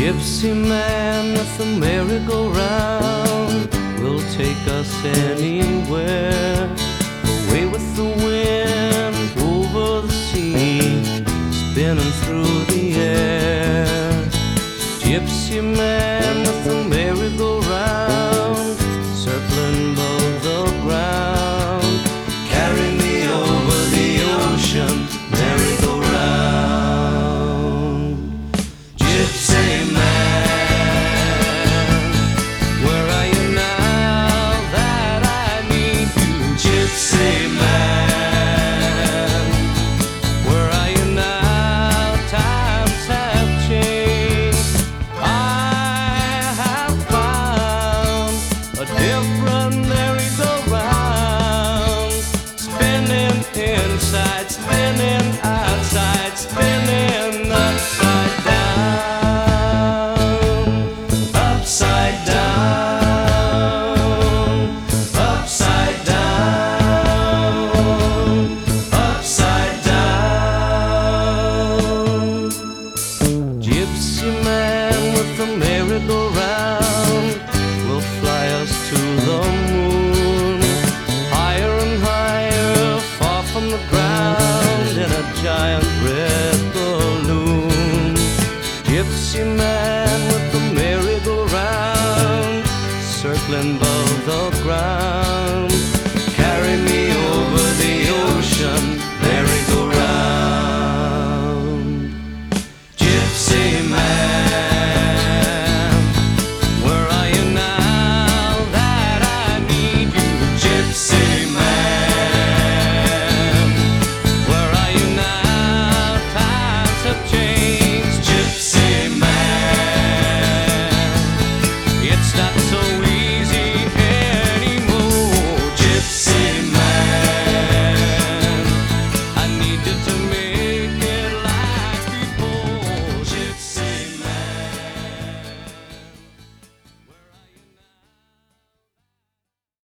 Gypsy man with the merry-go-round will take us anywhere, away with the wind, over the sea, spinning through the air. Gypsy man with the merry-go-round, circling above the ground, carry me over the ocean, merry-go-round. Gypsy man, where are you now that I need you? Gypsy man, where are you now? Times have changed. I have found a different merry-go-round, spinning inside, spinning outside, spinning upside down, upside down, upside down, upside down. Gypsy man with the merry-go-round will fly us to the moon, higher and higher, far from the ground, in a giant red balloon. Gypsy man with the merry-go-round, circling above the ground.